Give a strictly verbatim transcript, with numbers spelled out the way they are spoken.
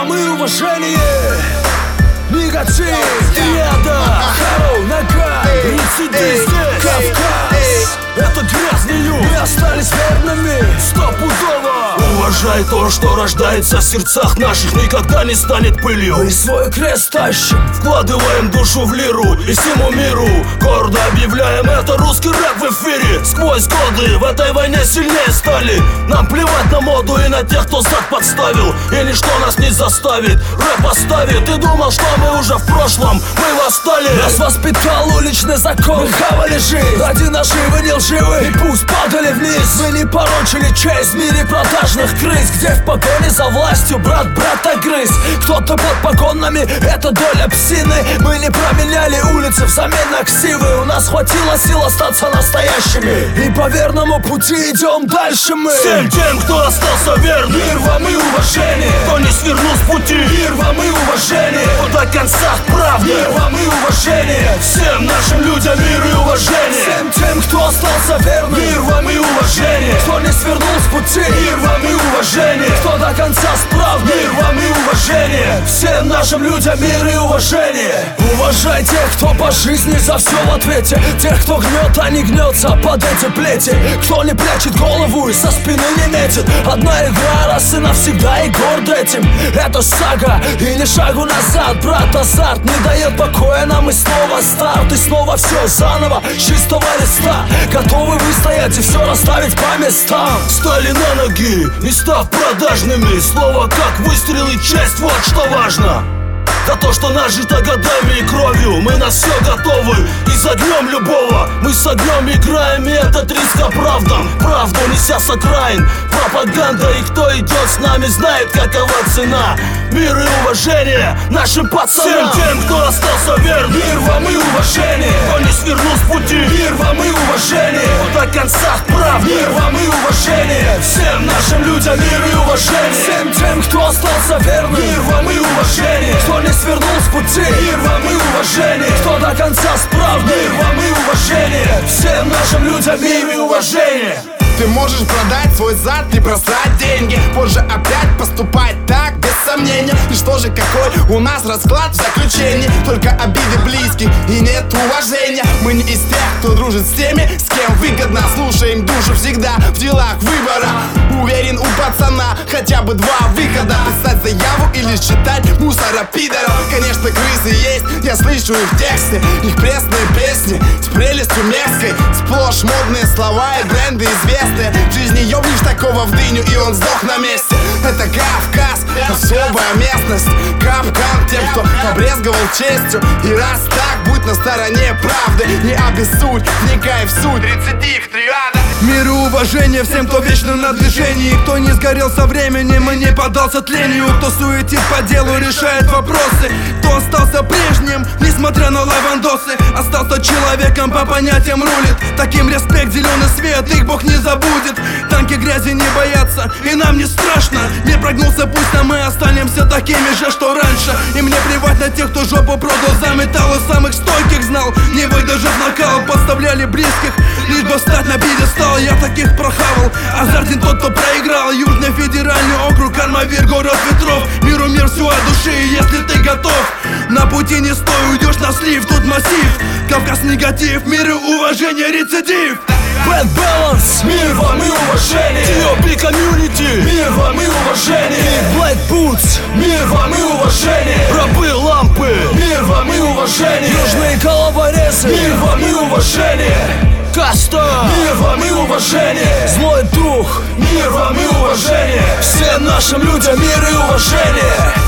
вам и уважение. Негатив, триада, Хароу, Нага, рецидив, Кавказ. Это грязный юг, мы остались верными, стопудово. Уважай то, что рождается в сердцах наших, никогда не станет пылью. Мы свой крест тащим, вкладываем душу в лиру и всему миру гордо объявляем: это русский рэп в эфире. Сквозь годы в этой войне сильнее стали. Нам плевать на моду и на тех, кто зад подставил, и ничто нас не заставит. Рэп оставит. Ты думал, что мы уже в прошлом, мы восстали. Нас воспитал уличный закон, мы хавали жизнь ради наживы не лживы, и пусть падали вниз. Мы не порочили честь в мире продажных крыс, где в погоне за властью брат брата грыз. Кто-то под погонами, это доля псины. Мы не променяли улицы взамен на ксивы. У нас хватило сил остаться настоящими, и по верному пути идем дальше мы. Всем тем, кто остался верным, мир вам и уважение. Кто не свернул с пути, мир вам и уважение. Кто до конца правды, мир вам и уважение. Всем нашим людям мир и уважение. Всем тем, кто остался верным, мир вам и уважение. Кто не свернул с пути, мир вам и уважение. Кто до конца справ, мир вам и уважение. Всем нашим людям мир и уважение. Уважай тех, кто по жизни за все в ответе. Тех, кто гнет, а не гнется под эти плети. Кто не прячет голову и со спины не метит. Одна игра раз и навсегда, и горд этим. Это сага и не шагу назад. Брат, азарт не дает покоя нам, и снова старт. И снова все заново, с чистого листа. Готовы выстоять и все расставить по местам. Стали на ноги, не став продажными. Слово как выстрел и честь, вот что важно. За то, что нажито годами и кровью, мы на все готовы и загнем любого. Мы с огнем играем, и этот риск оправдан. Правду неся с окраин, пропаганда. И кто идет с нами, знает, какова цена. Мир и уважение нашим пацанам. Всем тем, кто остался верным, мир вам и уважение. Кто не свернул с пути, мир вам и уважение. Кто до конца прав, мир вам и уважение. Всем нашим людям мир и уважение. Всем тем, кто остался верным, мир вам и уважение. Кто не свернул с пути, мир вам и уважение. Кто до конца справ, мир вам и уважение. Всем нашим людям мир и уважение. Ты можешь продать свой зад и просрать деньги, позже опять поступать так, без сомнения. И что же, какой у нас расклад в заключении? Только обиды близких и нет уважения. Мы не из тех, кто дружит с теми, с кем выгодно. Слушаем душу всегда в делах выбора. Уверен, у пацана хотя бы два выхода: писать заяву или считать мусора пидоров. Конечно, крысы есть, я слышу их тексты, их пресные песни с прелестью мерзкой. Сплошь модные слова и бренды известны. В жизни ёбнешь такого в дыню, и он сдох на месте. Это Кавказ, особая местность. Капкан тем, кто побрезговал честью. И раз так, будь на стороне правды. Не обессудь, вникай в суть. Рецидив, триада. Мир и уважение всем, кто вечно на движении. Кто не сгорел со временем и не поддался тлению. Кто суетит по делу, решает вопросы. Кто остался прежним, несмотря на лавандосы. Остался человеком, по понятиям рулит. Таким респект, зеленый свет, их Бог не забудет. Танки грязи не боятся, и нам не страшно. Мир прогнулся, пусть, а мы останемся такими же, что раньше. И мне плевать на тех, кто жопу продал за металл, и самых стойких знал. Не выдержав накал, подставляли близких, лишь бы встать на пьедестал. Я таких прохавал, азартен тот, кто проиграл. Южный федеральный округ, Армавир, город ветров. Миру мир все от души, если ты готов. На пути не стой, уйдешь на слив, тут массив. Кавказ негатив, мир и уважение, рецидив. Bad Balance, мир вам и уважение. ти о пи Community, мир вам и уважение. Black Boots, мир вам и уважение. Рабы лампы, мир вам и уважение. Южные головорезы, мир вам и уважение. Каста, мир вам и уважение. Злой дух, мир вам и уважение. Всем нашим людям мир и уважение.